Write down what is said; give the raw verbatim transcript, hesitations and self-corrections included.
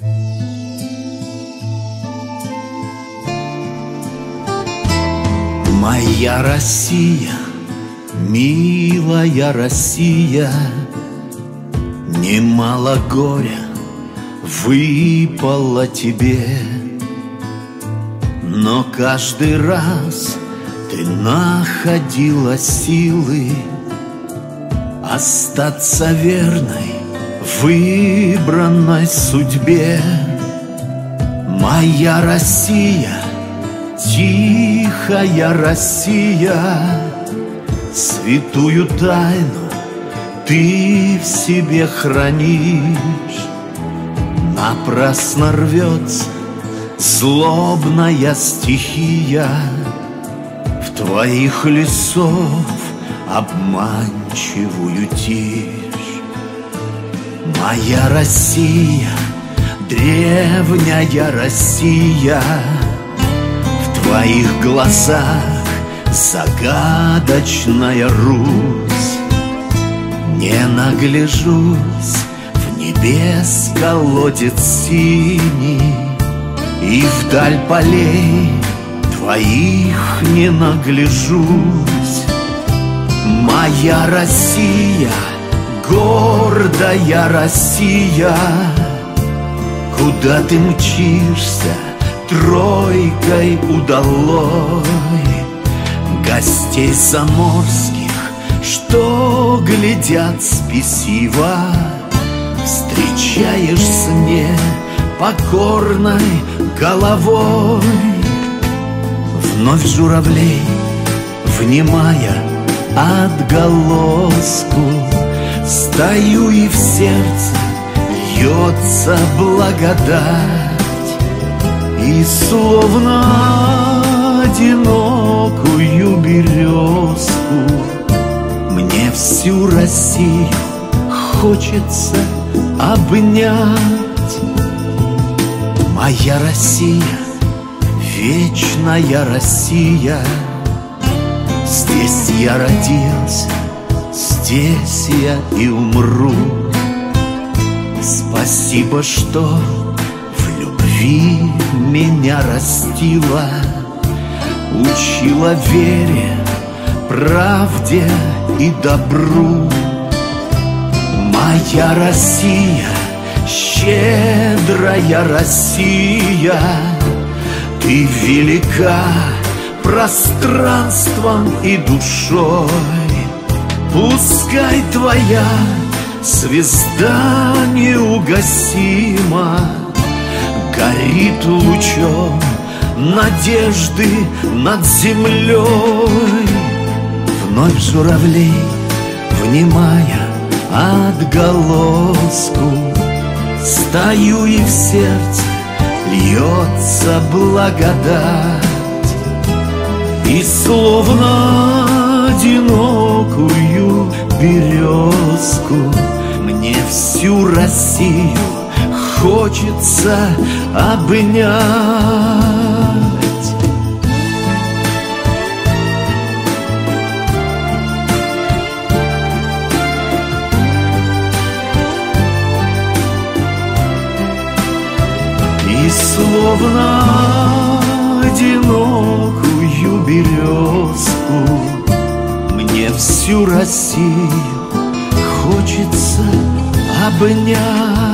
Моя Россия, милая Россия, немало горя выпало тебе, но каждый раз ты находила силы остаться верной выбранной судьбе. Моя Россия, тихая Россия, святую тайну ты в себе хранишь. Напрасно рвется злобная стихия, в твоих лесов обманчивую тишь. Моя Россия, древняя Россия, в твоих глазах загадочная Русь. Не нагляжусь в небес колодец синий, и вдаль полей твоих не нагляжусь. Моя Россия, гордая Россия, куда ты мчишься тройкой удалой? Гостей заморских, что глядят спесиво, встречаешь с непокорной головой. Вновь журавлей, внимая отголоску, стою, и в сердце льется благодать, и словно одинокую березку мне всю Россию хочется обнять. Моя Россия, вечная Россия, здесь я родился, здесь я и умру. Спасибо, что в любви меня растила, учила вере, правде и добру. Моя Россия, щедрая Россия, ты велика пространством и душой. Пускай твоя звезда неугасима горит лучом надежды над землей. Вновь журавлей, внимая отголоску, стою, и в сердце льется благодать, и словно одинокую березку мне всю Россию хочется обнять. И словно одинокую березку мне всю Россию хочется обнять.